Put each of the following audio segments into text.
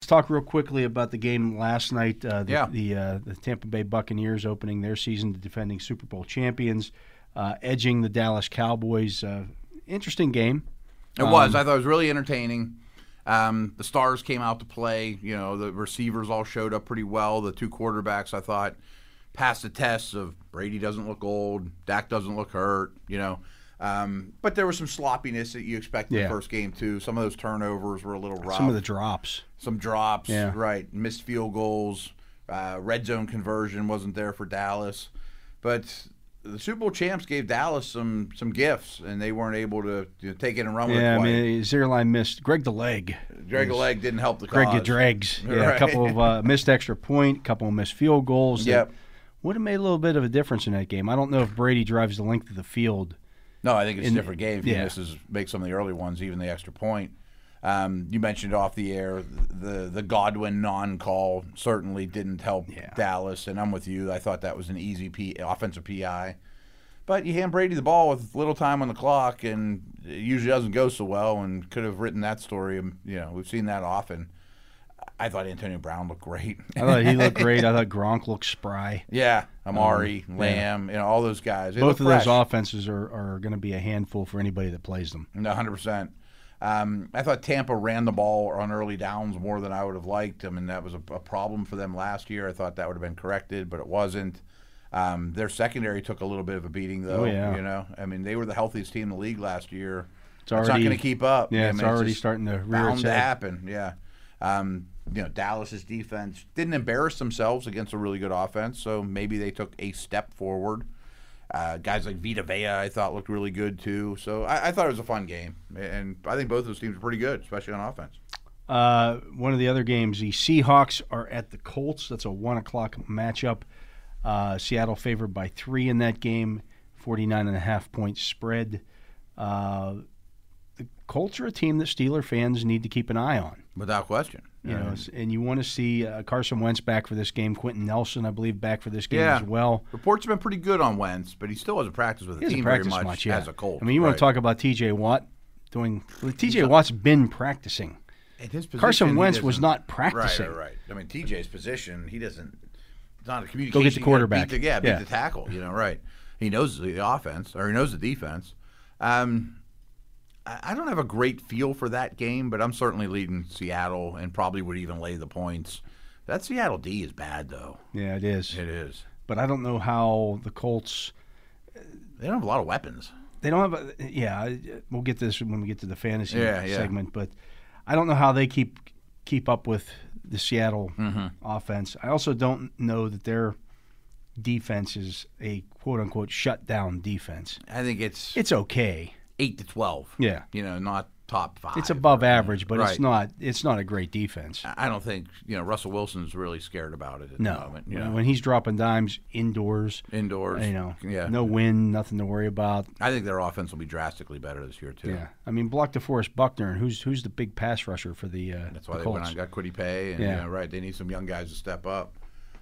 talk real quickly about the game last night. Yeah. The Tampa Bay Buccaneers opening their season, the defending Super Bowl champions, edging the Dallas Cowboys. Interesting game. It was. I thought it was really entertaining. The stars came out to play. You know, the receivers all showed up pretty well. The two quarterbacks, I thought, passed the tests of Brady doesn't look old, Dak doesn't look hurt, you know. But there was some sloppiness that you expect in the first game, too. Some of those turnovers were a little rough. Some of the drops. Some drops, right. Missed field goals. Red zone conversion wasn't there for Dallas. But the Super Bowl champs gave Dallas some gifts, and they weren't able to take it and run with it. Yeah, I mean, Zierlein missed. Greg the Leg. Greg the Leg didn't help the cause. Greg the Dregs. Yeah, Right. a couple of missed extra point, a couple of missed field goals. Yep. Would have made a little bit of a difference in that game. I don't know if Brady drives the length of the field. No, I think it's a different game if he makes some of the early ones, even the extra point. You mentioned off the air the Godwin non-call certainly didn't help Dallas, and I'm with you. I thought that was an easy offensive PI. But you hand Brady the ball with little time on the clock, and it usually doesn't go so well, and could have written that story. You know, we've seen that often. I thought Antonio Brown looked great. I thought he looked great. I thought Gronk looked spry. Yeah, Amari, Lamb, you know, all those guys. Both of those offenses are going to be a handful for anybody that plays them. 100%. I thought Tampa ran the ball on early downs more than I would have liked. I mean, that was a problem for them last year. I thought that would have been corrected, but it wasn't. Their secondary took a little bit of a beating, though. Oh, yeah. You know, I mean, they were the healthiest team in the league last year. It's not going to keep up. Yeah, I mean, it's already starting to rear its bound to head. happen. Yeah. You know, Dallas's defense didn't embarrass themselves against a really good offense, so maybe they took a step forward. Guys like Vita Vea, I thought, looked really good, too. So I thought it was a fun game, and I think both of those teams are pretty good, especially on offense. One of the other games, the Seahawks are at the Colts. That's a 1 o'clock matchup. Seattle favored by 3 in that game, 49.5 point spread. The Colts are a team that Steeler fans need to keep an eye on. Without question. You know, and you want to see Carson Wentz back for this game. Quentin Nelson, I believe, back for this game as well. Reports have been pretty good on Wentz, but he still hasn't practiced with the team very much as a Colt. I mean, you want to talk about T.J. Watt T.J. Watt's been practicing. At his position, Carson Wentz was not practicing. Right. I mean, TJ's position, he doesn't. It's not a communication. Go get the quarterback. Beat the tackle. You know, right? He knows the offense, or he knows the defense. I don't have a great feel for that game, but I'm certainly leading Seattle and probably would even lay the points. That Seattle D is bad, though. Yeah, it is. It is. But I don't know how the Colts. They don't have a lot of weapons. They don't have. We'll get this when we get to the fantasy segment, but I don't know how they keep up with the Seattle offense. I also don't know that their defense is a quote unquote shutdown defense. I think it's okay. 8 to 12. Yeah, you know, not top 5. It's above average, but it's not a great defense. I don't think Russell Wilson's really scared about it at the moment. You know? When he's dropping dimes indoors, no wind, nothing to worry about. I think their offense will be drastically better this year too. Yeah, I mean, block DeForest Buckner, and who's the big pass rusher for the That's why the they Colts. went out and got Kwity Paye, and they need some young guys to step up.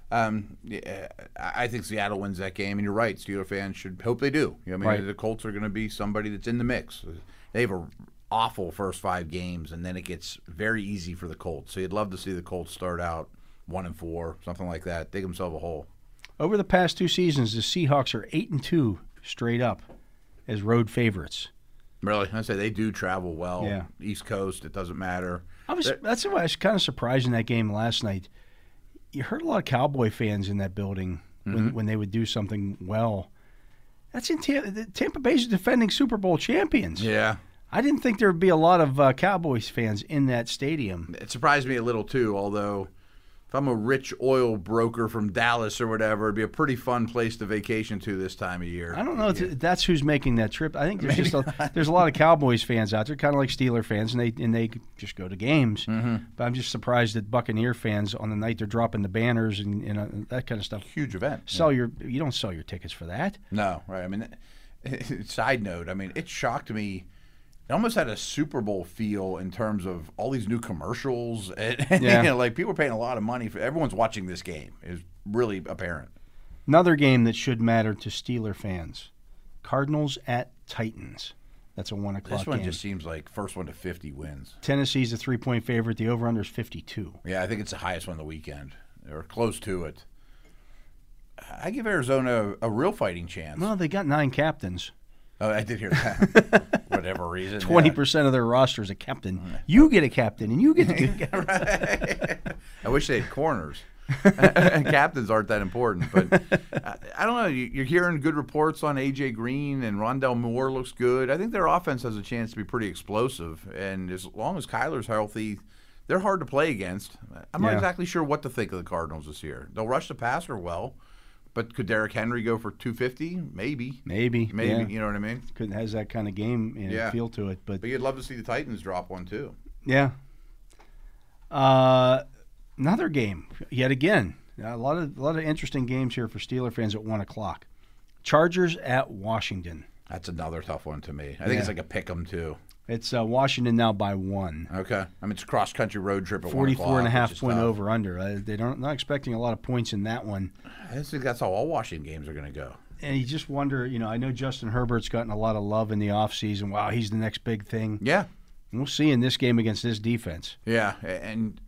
I think Seattle wins that game, and you're right. Steeler fans should hope they do. I mean, the Colts are going to be somebody that's in the mix. They have an awful first 5 games, and then it gets very easy for the Colts. So you'd love to see the Colts start out 1-4, something like that, dig themselves a hole. Over the past 2 seasons, the Seahawks are 8-2 straight up as road favorites. Really? I say they do travel well. Yeah. East Coast, it doesn't matter. That's why I was kind of surprised in that game last night. You heard a lot of Cowboy fans in that building when they would do something well. That's in Tampa Bay's defending Super Bowl champions. Yeah. I didn't think there would be a lot of Cowboys fans in that stadium. It surprised me a little, too, although if I'm a rich oil broker from Dallas or whatever, it'd be a pretty fun place to vacation to this time of year. I don't know if that's who's making that trip. I think there's a lot of Cowboys fans out there, kind of like Steeler fans, and they just go to games. But I'm just surprised that Buccaneer fans on the night they're dropping the banners and that kind of stuff. Huge event. You don't sell your tickets for that. No, right. I mean, side note, I mean, it shocked me. It almost had a Super Bowl feel in terms of all these new commercials. And like people are paying a lot of money for. Everyone's watching this game. Is really apparent. Another game that should matter to Steeler fans: Cardinals at Titans. That's a 1 o'clock This one game. just seems like first one to 50 wins. Tennessee's a 3-point favorite. The over-under is 52. Yeah, I think it's the highest one of the weekend, or close to it. I give Arizona a real fighting chance. Well, they got 9 captains. Oh, I did hear that. Whatever reason. 20% of their roster is a captain. You get a captain, and you get to Right. I wish they had corners. Captains aren't that important, but I don't know. You're hearing good reports on A.J. Green, and Rondell Moore looks good. I think their offense has a chance to be pretty explosive, and as long as Kyler's healthy, they're hard to play against. I'm not exactly sure what to think of the Cardinals this year. They'll rush the passer well, but could Derrick Henry go for 250? Maybe. Yeah. You know what I mean? Has that kind of game feel to it. But you'd love to see the Titans drop one, too. Yeah. Another game, yet again. A lot of interesting games here for Steeler fans at 1 o'clock. Chargers at Washington. That's another tough one to me. I think it's like a pick 'em, too. It's Washington now by 1. Okay. I mean, it's a cross-country road trip at 44 1 o'clock. 44.5 point over-under. They're not expecting a lot of points in that one. I think that's how all Washington games are going to go. And you just wonder, I know Justin Herbert's gotten a lot of love in the offseason. Wow, he's the next big thing. Yeah. And we'll see in this game against this defense. Yeah, and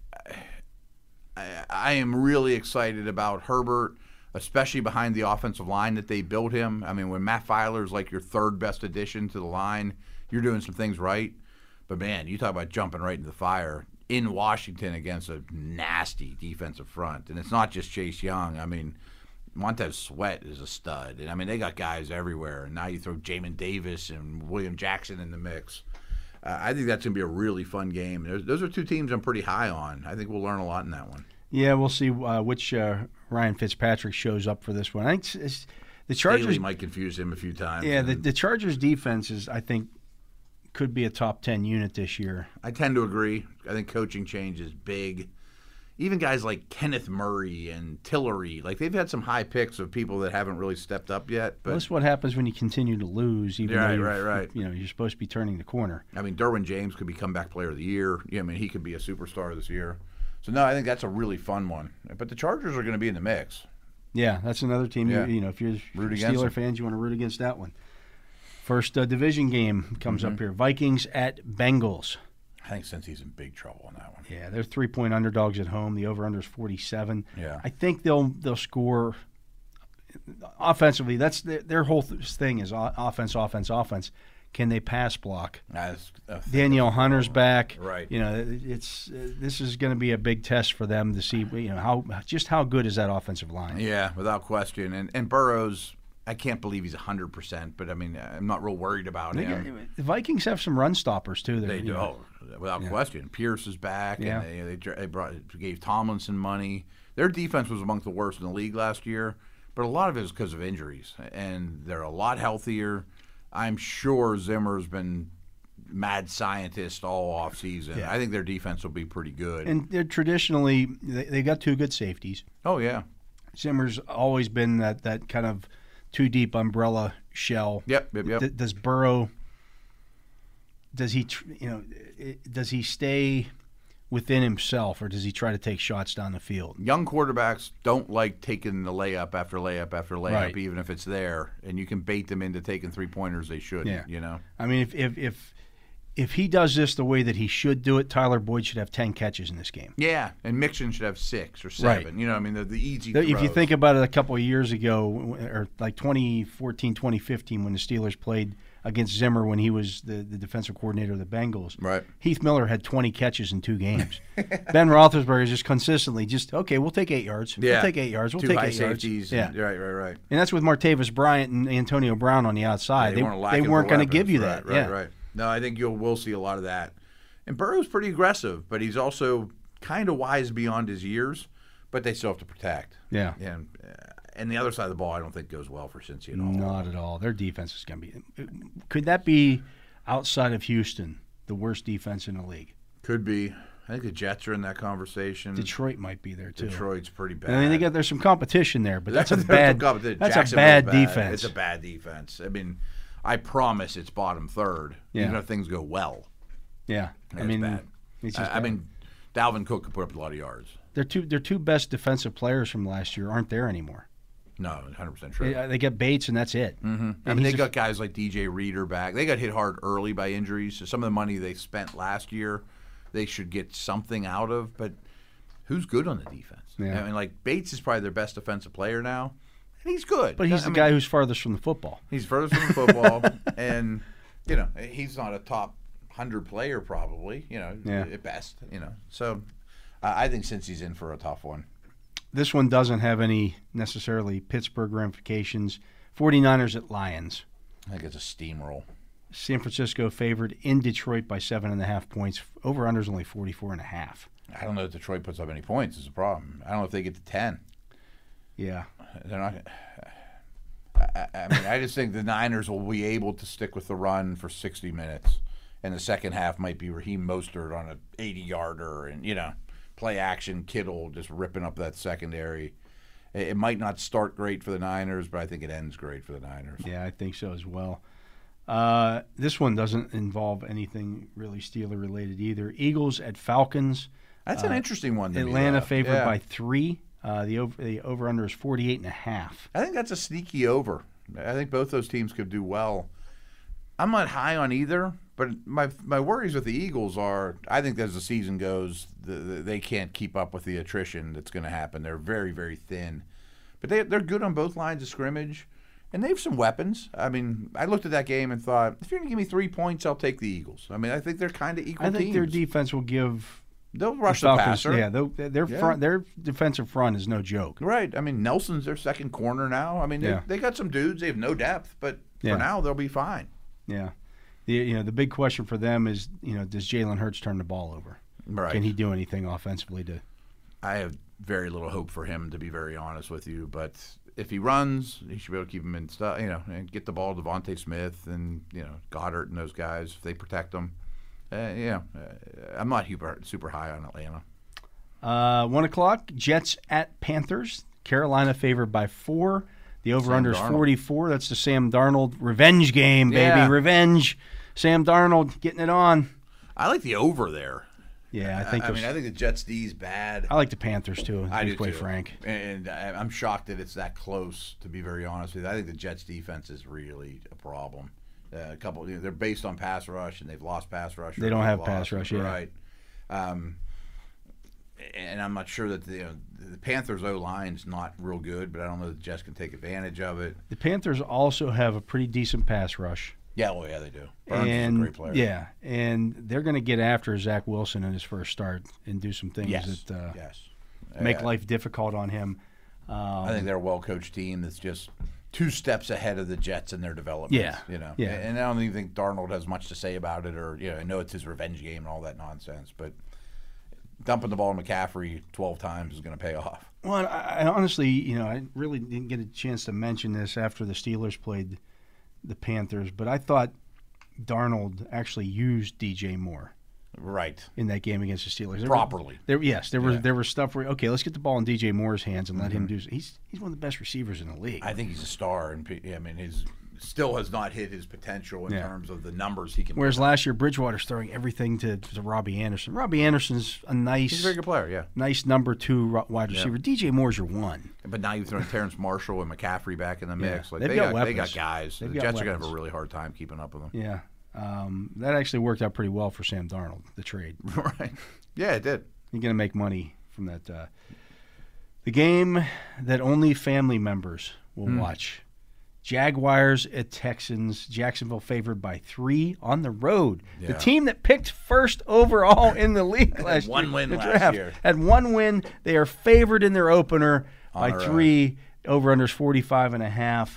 I am really excited about Herbert, especially behind the offensive line that they built him. I mean, when Matt Filer's like your third best addition to the line, you're doing some things right. But, man, you talk about jumping right into the fire in Washington against a nasty defensive front. And it's not just Chase Young. I mean, Montez Sweat is a stud. And, I mean, they got guys everywhere. And now you throw Jamin Davis and William Jackson in the mix. I think that's going to be a really fun game. Those are two teams I'm pretty high on. I think we'll learn a lot in that one. Yeah, we'll see which Ryan Fitzpatrick shows up for this one. I think the Chargers Staley might confuse him a few times. Yeah, the Chargers defense is, I think, could be a top 10 unit this year. I tend to agree. I think coaching change is big. Even guys like Kenneth Murray and Tillery, like they've had some high picks of people that haven't really stepped up yet. But that's what happens when you continue to lose. Even though right. You're supposed to be turning the corner. I mean, Derwin James could be comeback player of the year. Yeah, I mean, he could be a superstar this year. So no, I think that's a really fun one. But the Chargers are going to be in the mix. Yeah, that's another team. Yeah. If you're root Steeler fans, you want to root against that one. First division game comes up here. Vikings at Bengals. I think Cincy's in big trouble on that one. Yeah, they're 3-point underdogs at home. The over/under is 47. Yeah, I think they'll score offensively. That's their whole thing is offense. Can they pass block? Danielle Hunter's back. Right. This is going to be a big test for them to see how good is that offensive line. Yeah, without question. And Burrows, I can't believe he's 100%, but I mean, I'm not real worried about him. The Vikings have some run stoppers too. They do, without question. Pierce is back, yeah. And they gave Tomlinson money. Their defense was among the worst in the league last year, but a lot of it is because of injuries, and they're a lot healthier. I'm sure Zimmer's been mad scientist all offseason. Yeah. I think their defense will be pretty good. And they're traditionally they got two good safeties. Oh yeah, Zimmer's always been that kind of too deep umbrella shell. Yep. Does Burrow? Does he stay within himself, or does he try to take shots down the field? Young quarterbacks don't like taking the layup after layup after layup, right. Even if it's there, and you can bait them into taking 3-pointers they shouldn't. Yeah. I mean, if he does this the way that he should do it, Tyler Boyd should have 10 catches in this game. Yeah, and Mixon should have 6 or 7. Right. I mean, the easy throws. If you think about it a couple of years ago, or like 2014, 2015, when the Steelers played against Zimmer when he was the defensive coordinator of the Bengals, right. Heath Miller had 20 catches in 2 games. Ben Roethlisberger is just consistently we'll take 8 yards. Yeah. We'll take 8 yards. We'll 2 take high 8 yards. safeties. Yeah. Right. And that's with Martavis Bryant and Antonio Brown on the outside. They weren't going to give you that. Right. No, I think we'll see a lot of that. And Burrow's pretty aggressive, but he's also kind of wise beyond his years, but they still have to protect. Yeah. And the other side of the ball, I don't think goes well for Cincy at all. Not at all. Their defense is going to be – could that be, outside of Houston, the worst defense in the league? Could be. I think the Jets are in that conversation. Detroit might be there, too. Detroit's pretty bad. I mean, there's some competition there, but that's a bad defense. It's a bad defense. I mean, I promise it's bottom third, even if things go well. Yeah. Bad. I mean, Dalvin Cook could put up a lot of yards. Their two best defensive players from last year aren't there anymore. No, 100% true. They get Bates, and that's it. Mm-hmm. I mean, they got guys like DJ Reader back. They got hit hard early by injuries. So some of the money they spent last year, they should get something out of. But who's good on the defense? Yeah. I mean, like Bates is probably their best defensive player now, and he's good. But he's the guy who's farthest from the football. He's furthest from the football, and he's not a top 100 player probably. At best. So I think Cincy's in for a tough one. This one doesn't have any necessarily Pittsburgh ramifications. 49ers at Lions. I think it's a steamroll. San Francisco favored in Detroit by 7.5 points. Over-under's only 44.5. I don't know if Detroit puts up any points is the problem. I don't know if they get to 10. Yeah. They're not. I mean, I just think the Niners will be able to stick with the run for 60 minutes. And the second half might be Raheem Mostert on an 80-yarder and, play action, Kittle just ripping up that secondary. It might not start great for the Niners, but I think it ends great for the Niners. Yeah, I think so as well. This one doesn't involve anything really Steeler-related either. Eagles at Falcons. That's an interesting one to Atlanta me, favored by 3. The over-under is 48.5. I think that's a sneaky over. I think both those teams could do well. I'm not high on either, but my worries with the Eagles are I think as the season goes, they can't keep up with the attrition that's going to happen. They're very, very thin. But they're good on both lines of scrimmage, and they have some weapons. I mean, I looked at that game and thought, if you're going to give me 3 points, I'll take the Eagles. I mean, I think they're kind of equal teams. I think their defense will give They'll rush the passer. Yeah, their defensive front is no joke. Right. I mean, Nelson's their second corner now. I mean, they got some dudes. They have no depth, but for now, they'll be fine. Yeah. The big question for them is, does Jalen Hurts turn the ball over? Right. Can he do anything offensively to? I have very little hope for him, to be very honest with you. But if he runs, he should be able to keep him in stuff, and get the ball to Devontae Smith and, Goddard and those guys if they protect them. I'm not super high on Atlanta. 1 o'clock, Jets at Panthers. Carolina favored by 4. The over-under is 44. That's the Sam Darnold revenge game, baby. Yeah. Revenge. Sam Darnold getting it on. I like the over there. Yeah, I think the Jets D is bad. I like the Panthers too. To be quite too. frank. And I'm shocked that it's that close. To be very honest with you, I think the Jets defense is really a problem. They're based on pass rush, and they've lost pass rush. They don't have pass rush, yeah. Right. And I'm not sure that the Panthers' O-line is not real good, but I don't know that the Jets can take advantage of it. The Panthers also have a pretty decent pass rush. Yeah, they do. Burns is a great player. Yeah, and they're going to get after Zach Wilson in his first start and do some things that make life difficult on him. I think they're a well-coached team that's just 2 steps ahead of the Jets in their development. Yeah. And I don't even think Darnold has much to say about it, or I know it's his revenge game and all that nonsense, but dumping the ball to McCaffrey 12 times is going to pay off. Well, I honestly, I really didn't get a chance to mention this after the Steelers played the Panthers, but I thought Darnold actually used DJ Moore. Right. In that game against the Steelers. Properly. There was stuff where, okay, let's get the ball in DJ Moore's hands and let him do – he's one of the best receivers in the league. I think he's a star. And his still has not hit his potential in terms of the numbers he can Whereas last year, Bridgewater's throwing everything to Robbie Anderson. Robbie Anderson's he's a very good player, yeah. Nice number 2 wide receiver. DJ Moore's your 1. But now you've thrown Terrence Marshall and McCaffrey back in the mix. Yeah. They got guys. The Jets are going to have a really hard time keeping up with them. Yeah. That actually worked out pretty well for Sam Darnold, the trade. Right. Yeah, it did. You're going to make money from that. The game that only family members will watch. Jaguars at Texans. Jacksonville favored by 3 on the road. Yeah. The team that picked first overall in the league last year. One win last year. Had 1 win. They are favored in their opener by 3. Over-unders 45.5.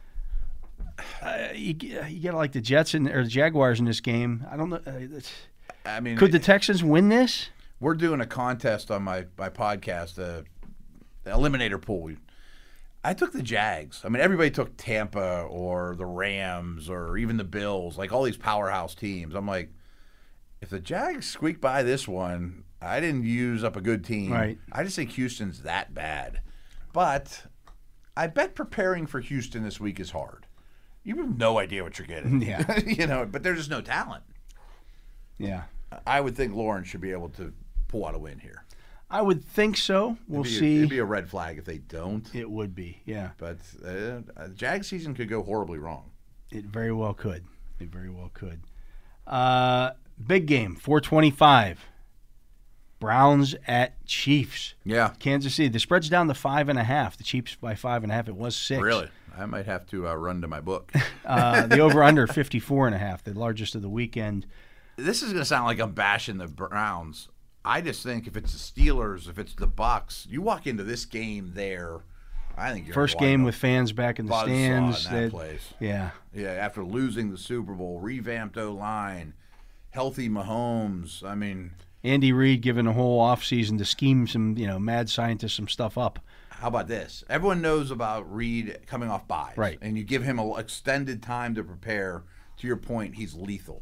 You gotta like the Jets or the Jaguars in this game. I don't know. Could the Texans win this? We're doing a contest on my podcast, the eliminator pool. I took the Jags. I mean, everybody took Tampa or the Rams or even the Bills, like all these powerhouse teams. I'm like, if the Jags squeak by this one, I didn't use up a good team. Right. I just think Houston's that bad. But I bet preparing for Houston this week is hard. You have no idea what you're getting. Yeah. But there's just no talent. Yeah. I would think Lawrence should be able to pull out a win here. I would think so. We'll see. It'd be a red flag if they don't. It would be, yeah. But Jag season could go horribly wrong. It very well could. It very well could. Big game, 425. Browns at Chiefs. Yeah. Kansas City. The spread's down to 5.5. The Chiefs by 5.5. It was 6. Really? I might have to run to my book. The over-under 54.5, the largest of the weekend. This is going to sound like I'm bashing the Browns. I just think if it's the Steelers, if it's the Bucks, you walk into this game there, I think you're first game with fans back in the stands. In that place. Yeah. Yeah, after losing the Super Bowl, revamped O-line, healthy Mahomes. I mean, Andy Reid giving a whole offseason to scheme some, mad scientists some stuff up. How about this? Everyone knows about Reid coming off buys. Right. And you give him an extended time to prepare. To your point, he's lethal.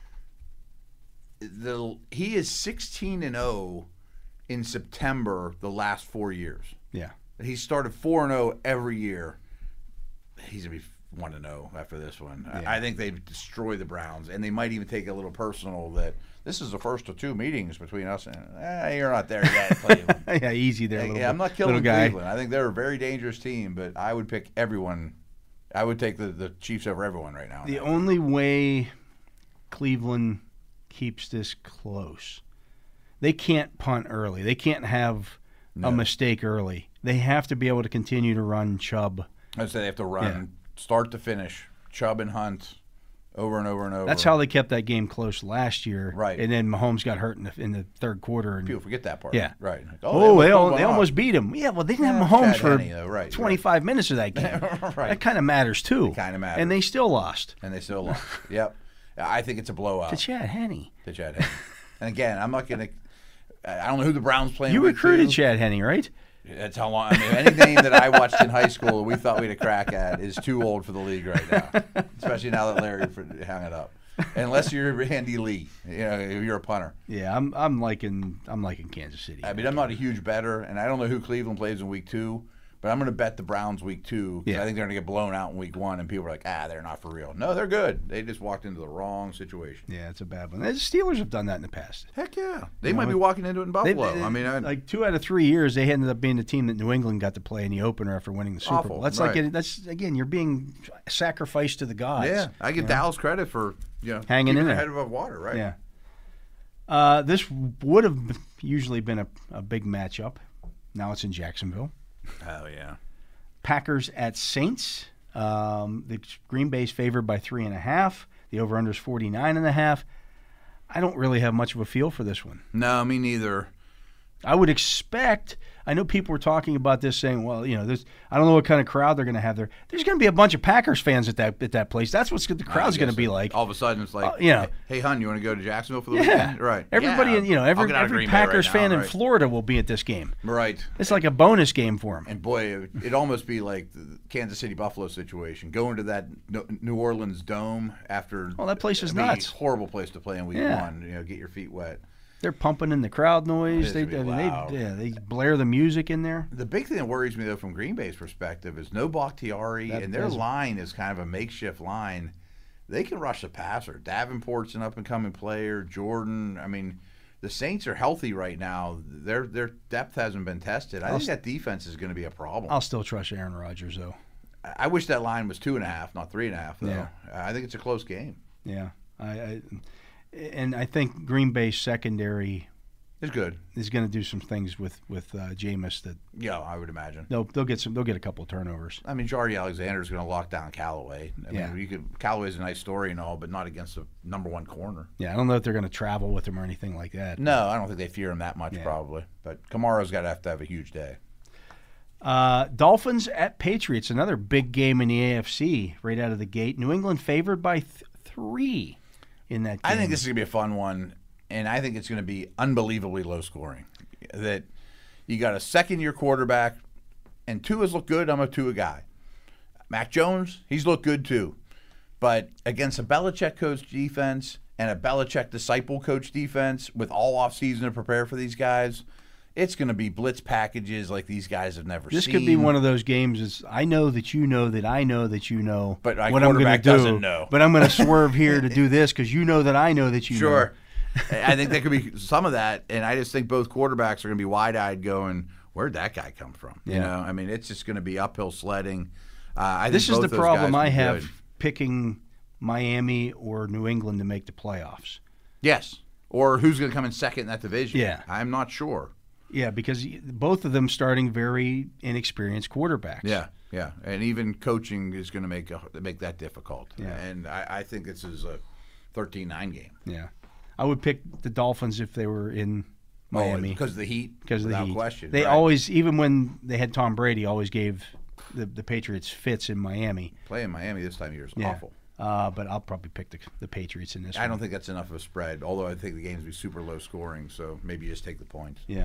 He is 16-0 in September the last 4 years. Yeah. He started 4-0 every year. He's going to be 1-0 after this one. Yeah. I think they destroy the Browns, and they might even take a little personal that this is the first of 2 meetings between us. And you're not there yet, Cleveland. Yeah, easy there. I'm not killing Cleveland. I think they're a very dangerous team, but I would pick everyone. I would take the Chiefs over everyone right now. The only way Cleveland keeps this close, they can't punt early. They can't have a mistake early. They have to be able to continue to run Chubb. I'd say they have to run start to finish, Chubb and Hunt, over and over and over. That's how they kept that game close last year. Right. And then Mahomes got hurt in the third quarter. And, people forget that part. Yeah. Right. Like, they almost beat him. Yeah, well, they didn't have Mahomes for 25 minutes of that game. Right. That kind of matters, too. It kind of matters. And they still lost. Yep. I think it's a blowout. To Chad Henne. And again, I'm not going to – I don't know who the Browns playing with. You recruited Chad Henne, right? That's how long. I mean, any name that I watched in high school we thought we had a crack at is too old for the league right now, especially now that Larry hung it up. Unless you're Andy Lee, you're a punter. Yeah, I'm liking Kansas City. I mean, I'm not a huge bettor, and I don't know who Cleveland plays in week 2, but I'm going to bet the Browns week 2. Yeah. I think they're going to get blown out in week 1, and people are like, they're not for real. No, they're good. They just walked into the wrong situation. Yeah, it's a bad one. The Steelers have done that in the past. Heck yeah. They might be walking into it in Buffalo. Like 2 out of 3 years, they ended up being the team that New England got to play in the opener after winning the Super Bowl. That's again, you're being sacrificed to the gods. Yeah, I give Dallas credit for hanging in there, head above water, right? Yeah. This would have usually been a big matchup. Now it's in Jacksonville. Oh, yeah. Packers at Saints. The Green Bay's favored by 3.5. The over-under is 49.5. I don't really have much of a feel for this one. No, me neither. I would expect. I know people were talking about this, saying, "Well, I don't know what kind of crowd they're going to have there. There's going to be a bunch of Packers fans at that place. That's what the crowd's going to be like." All of a sudden, it's like, "Hey, hon, you want to go to Jacksonville for the weekend?" Right. Everybody, every Packers fan in Florida will be at this game. Right. It's like a bonus game for them. And boy, it'd almost be like the Kansas City Buffalo situation. Going to that New Orleans Dome after. Oh, that place is nuts. Horrible place to play in week 1. Get your feet wet. They're pumping in the crowd noise. They blare the music in there. The big thing that worries me, though, from Green Bay's perspective is no Bakhtiari, and their line is kind of a makeshift line. They can rush the passer. Davenport's an up-and-coming player. Jordan. I mean, the Saints are healthy right now. Their depth hasn't been tested. I think that defense is going to be a problem. I'll still trust Aaron Rodgers, though. I wish that line was 2.5, not 3.5, though. Yeah. I think it's a close game. Yeah. And I think Green Bay's secondary is good. Is going to do some things with Jameis that. Yeah, I would imagine they'll get a couple of turnovers. I mean, Jaire Alexander is going to lock down Callaway. I mean, Callaway's a nice story and all, but not against the number 1 corner. Yeah, I don't know if they're going to travel with him or anything like that. No, I don't think they fear him that much probably. But Kamara's got to have a huge day. Dolphins at Patriots, another big game in the AFC right out of the gate. New England favored by 3. In that game. I think this is going to be a fun one, and I think it's going to be unbelievably low scoring. That you got a second-year quarterback, and Tua's looked good. I'm a Tua guy. Mac Jones, he's looked good too. But against a Belichick coach defense and a Belichick disciple coach defense with all offseason to prepare for these guys, it's going to be blitz packages like these guys have never seen. This could be one of those games. I know that you know that I know that you know but what I'm going to do. But I'm going to swerve here to do this because you know that I know that you know. Sure. I think there could be some of that, and I just think both quarterbacks are going to be wide-eyed going, where'd that guy come from? Yeah. You know, I mean, it's just going to be uphill sledding. This is the problem I have picking Miami or New England to make the playoffs. Yes. Or who's going to come in second in that division? Yeah. I'm not sure. Yeah, because both of them starting very inexperienced quarterbacks. Yeah, yeah. And even coaching is going to make that difficult. Yeah. And I think this is a 13-9 game. Yeah. I would pick the Dolphins if they were in Miami. Because of the heat? Because of the heat. Question. They always, even when they had Tom Brady, always gave the Patriots fits in Miami. Playing Miami this time of year is awful. But I'll probably pick the Patriots in this one. I don't think that's enough of a spread, although I think the game's be super low scoring, so maybe you just take the points. Yeah.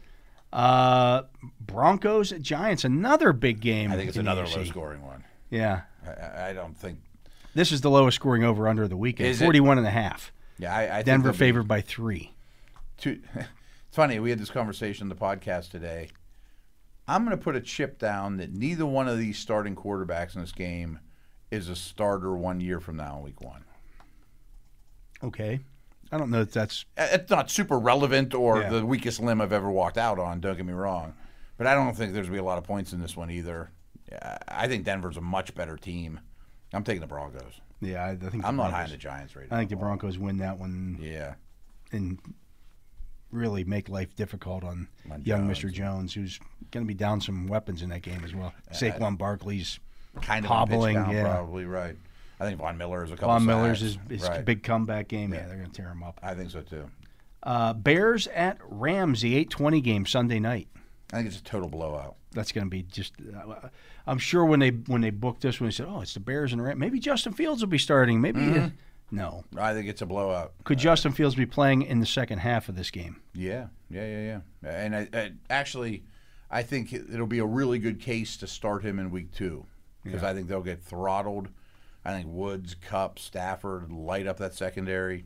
Broncos at Giants, another big game. I think it's another low scoring one. Yeah. I don't think. This is the lowest scoring over under of the weekend. 41.5. Yeah, I Denver think favored by 3. It's funny, we had this conversation on the podcast today. I'm going to put a chip down that neither one of these starting quarterbacks in this game is a starter 1 year from now in week 1. Okay. I don't know if that's... It's not super relevant or the weakest limb I've ever walked out on, don't get me wrong. But I don't think there's going to be a lot of points in this one either. I think Denver's a much better team. I'm taking the Broncos. Yeah, I think I'm not high on the Giants right now. I think the Broncos win that one. Yeah. And really make life difficult on young Mr. Jones, who's going to be down some weapons in that game as well. Saquon Barkley's kind of hobbling. Probably right. I think Von Miller is a couple Von sacks. Miller's is a big comeback game. Yeah, they're going to tear him up. I think so too. Bears at Rams, the 8:20 game Sunday night. I think it's a total blowout. That's going to be just. I'm sure when they booked this, when they said, "Oh, it's the Bears and Rams," maybe Justin Fields will be starting. Maybe no. I think it's a blowout. Could Justin Fields be playing in the second half of this game? Yeah. And I think it'll be a really good case to start him in week 2 because I think they'll get throttled. I think Woods, Kupp, Stafford light up that secondary.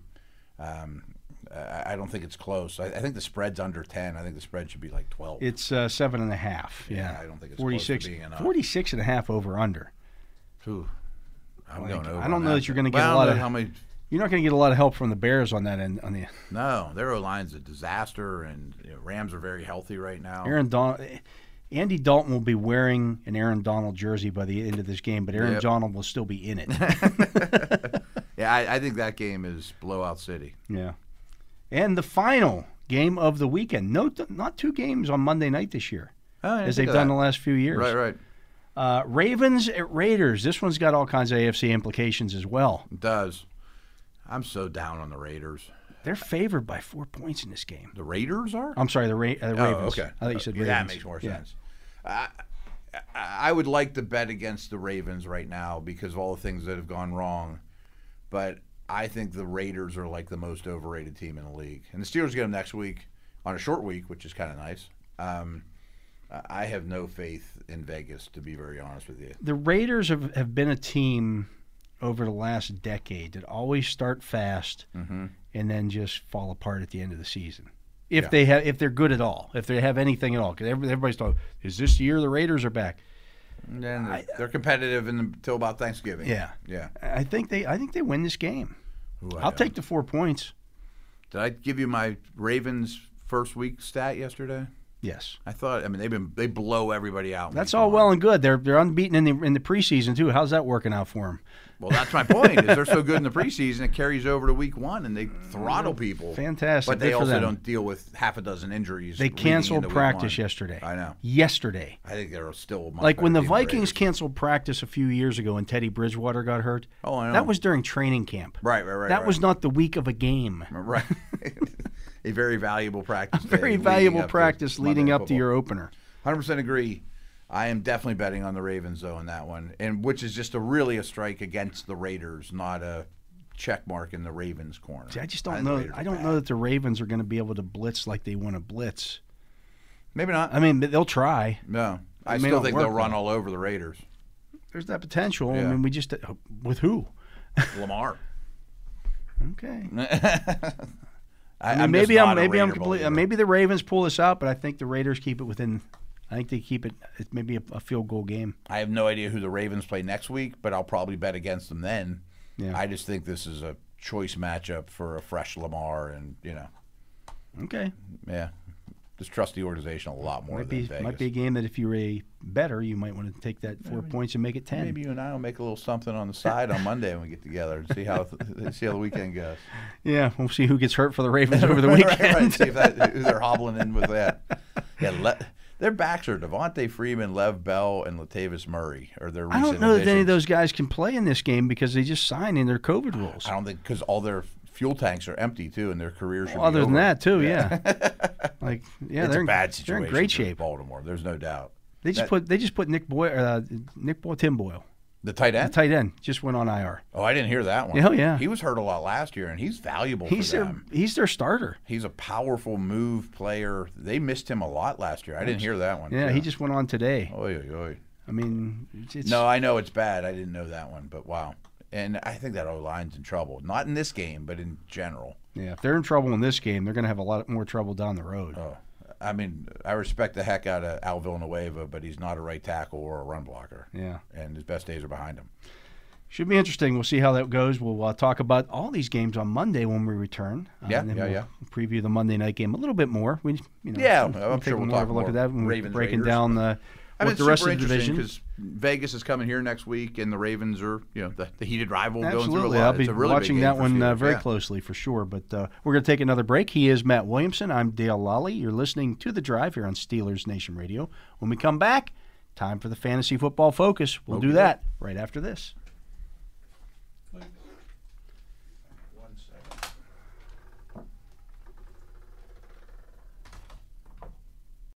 I don't think it's close. I think the spread's under 10. I think the spread should be like 12. It's 7.5. Yeah, I don't think it's 46, close to being enough. 46.5 over under. Ooh, I'm going over. I don't know that you're going to get a lot of. You're not going to get a lot of help from the Bears on that end. No, their O-line's a disaster, and Rams are very healthy right now. Andy Dalton will be wearing an Aaron Donald jersey by the end of this game, but Aaron Donald will still be in it. Yeah, I think that game is blowout city. Yeah. And the final game of the weekend. Not 2 games on Monday night this year, as they've done the last few years. Right. Ravens at Raiders. This one's got all kinds of AFC implications as well. It does. I'm so down on the Raiders. They're favored by 4 points in this game. The Raiders are? I'm sorry, the Ravens. Oh, okay. I thought you said Ravens. That makes more sense. I would like to bet against the Ravens right now because of all the things that have gone wrong. But I think the Raiders are like the most overrated team in the league. And the Steelers get them next week on a short week, which is kind of nice. I have no faith in Vegas, to be very honest with you. The Raiders have been a team over the last decade that always start fast and then just fall apart at the end of the season. If they're good at all, if they have anything at all, because everybody's talking, is this year the Raiders are back? And they're competitive until about Thanksgiving. Yeah. I think they win this game. I'll take the 4 points. Did I give you my Ravens first week stat yesterday? Yes. They blow everybody out. That's all well and good. They're unbeaten in the preseason too. How's that working out for them? Well, that's my point. Is they're so good in the preseason, it carries over to week 1, and they throttle people. Fantastic. But they also don't deal with half a dozen injuries. They canceled practice yesterday. I know. Yesterday. I think they're still like when the Vikings canceled practice a few years ago and Teddy Bridgewater got hurt. Oh, I know. That was during training camp. Right. That was not the week of a game. Right. A very valuable practice. Leading up to your opener. 100% agree. I am definitely betting on the Ravens, though, in that one, and which is just really a strike against the Raiders, not a check mark in the Ravens' corner. See, I just don't know. I don't know that the Ravens are going to be able to blitz like they want to blitz. Maybe not. I mean, they'll try. No. I still think they'll run all over the Raiders. There's that potential. Yeah. I mean, we just with who? Lamar. Okay. Maybe the Ravens pull this out, but I think the Raiders keep it within. I think they keep it maybe a field goal game. I have no idea who the Ravens play next week, but I'll probably bet against them then. Yeah. I just think this is a choice matchup for a fresh Lamar, and Okay. Yeah. Just trust the organization a lot more than Vegas. Might be a game that if you're a better, you might want to take that 4 points and make it 10. Maybe you and I will make a little something on the side on Monday when we get together and see how the weekend goes. Yeah, we'll see who gets hurt for the Ravens over the weekend. right. See if who they're hobbling in with that. Yeah, their backs are Devontae Freeman, Lev Bell, and Latavius Murray. Or their recent I don't know additions. that any of those guys can play in this game because they just signed in their COVID rules. I don't think because all their fuel tanks are empty too, and their careers should be other over. than that too, yeah. It's a bad situation. They're in great for shape. Baltimore. There's no doubt. They just put Tim Boyle. The tight end? The tight end just went on IR. Oh, I didn't hear that one. Oh, yeah. He was hurt a lot last year, and he's valuable for them. He's their starter. He's a powerful move player. They missed him a lot last year. I didn't hear that one. Yeah, he just went on today. Oy, oy, oy. I mean, no, I know it's bad. I didn't know that one, but wow. And I think that O-line's in trouble. Not in this game, but in general. Yeah, if they're in trouble in this game, they're going to have a lot more trouble down the road. Oh, I mean, I respect the heck out of Al Villanueva, but he's not a right tackle or a run blocker. Yeah. And his best days are behind him. Should be interesting. We'll see how that goes. We'll talk about all these games on Monday when we return. And then we'll preview the Monday night game a little bit more. I'm sure we'll talk talk more of a look at that when Ravens, breaking Raiders. down the rest of the division. Because Vegas is coming here next week, and the Ravens are the heated rival. Absolutely, going through a lot. I'll be watching that one very closely for sure. But we're going to take another break. He is Matt Williamson. I'm Dale Lally. You're listening to The Drive here on Steelers Nation Radio. When we come back, time for the Fantasy Football Focus. We'll do that right after this.